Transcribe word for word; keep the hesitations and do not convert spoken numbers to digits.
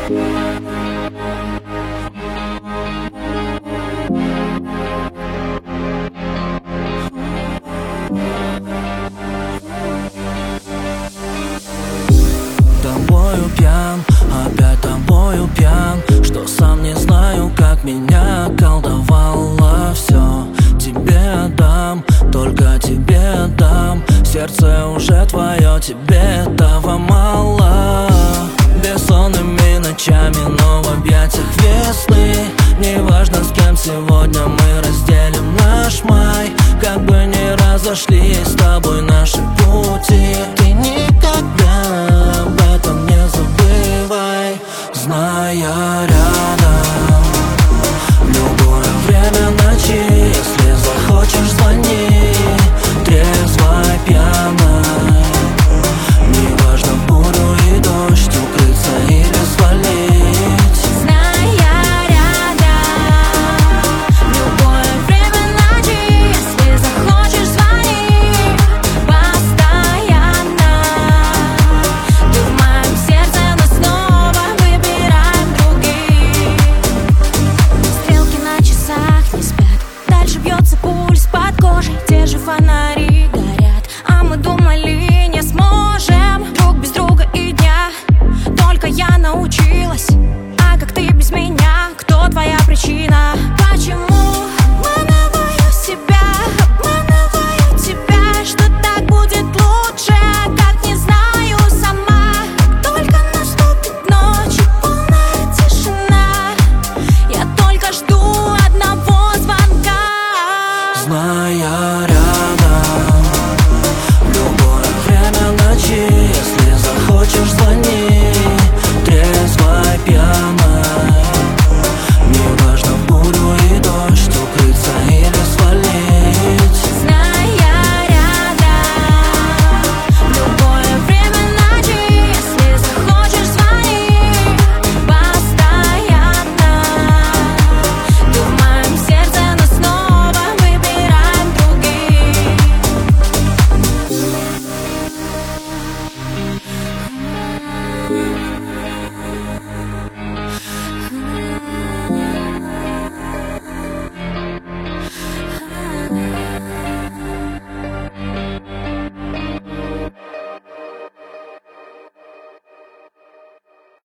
Тобою пьян, опять тобою пьян, что сам не знаю, как меня околдовало все. Тебе отдам, только тебе отдам, сердце уже твое, тебе этого мало. Бессонными ночами, но в объятиях весны. Неважно, с кем сегодня мы разделим наш май, как бы ни разошлись с тобой наши пути. Ты не